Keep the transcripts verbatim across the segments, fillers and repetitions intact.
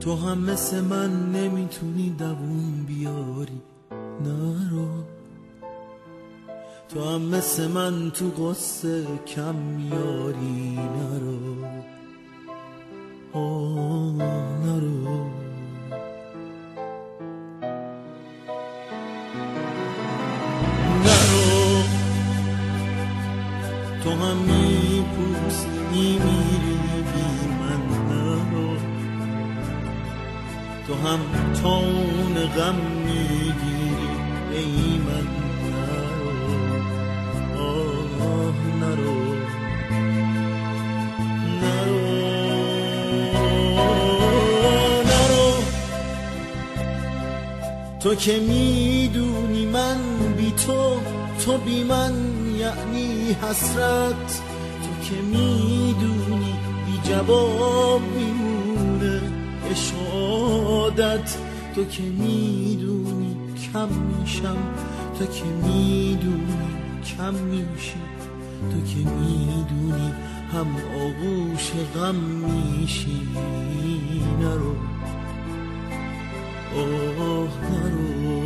تو هم مثل من نمیتونی دووم بیاری، نرو. تو هم مثل من تو قصه کم میاری، نرو. آه نرو. نرو. تو هم میپوسی میمیری بی من، نرو. تو هم تون غم میگیری ای من، نرو. آه نرو. نرو. نرو. تو که میدونی من بی تو، تو بی من یعنی حسرت. تو که میدونی بی جواب میمونه عشقادت. تو که میدونی کم میشم، تو که میدونی کم میشی، تو که میدونی هم آغوش غم میشی، نرو. آه نرو.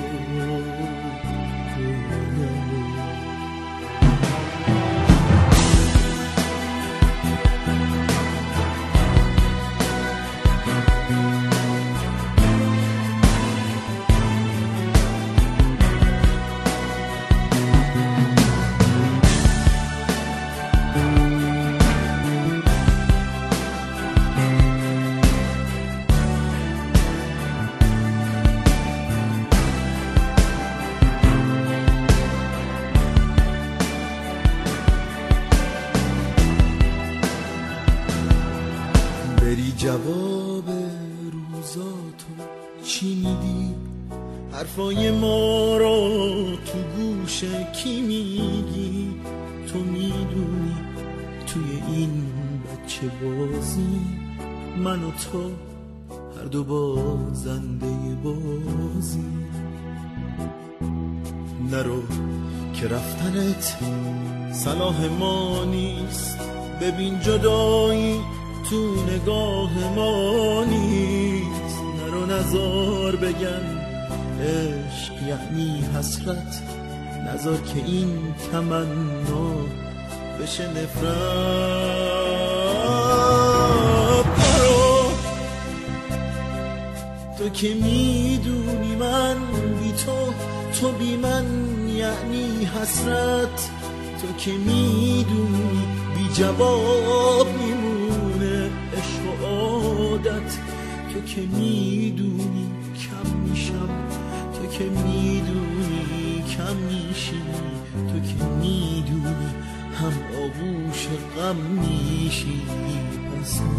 بری جواب روزاتو چی میدی؟ حرفای ما رو تو گوش کی میگی؟ تو میدونی توی این بچه بازی من و تو هر دو بازنده بازی. نرو که رفتنت صلاح ما نیست، ببین جدایی تو نگاه ما نیست. نرو نزار بگن عشق یعنی حسرت، نزار که این تمنا بشه نفرت. نرو. تو که میدونی من بی تو، تو بی من یعنی حسرت. تو که میدونی بی جواب میمونه عشق و عادت. تو که میدونی کم میشم، تو که میدونی کم میشی، تو که میدونی هم آغوش غم میشی، پس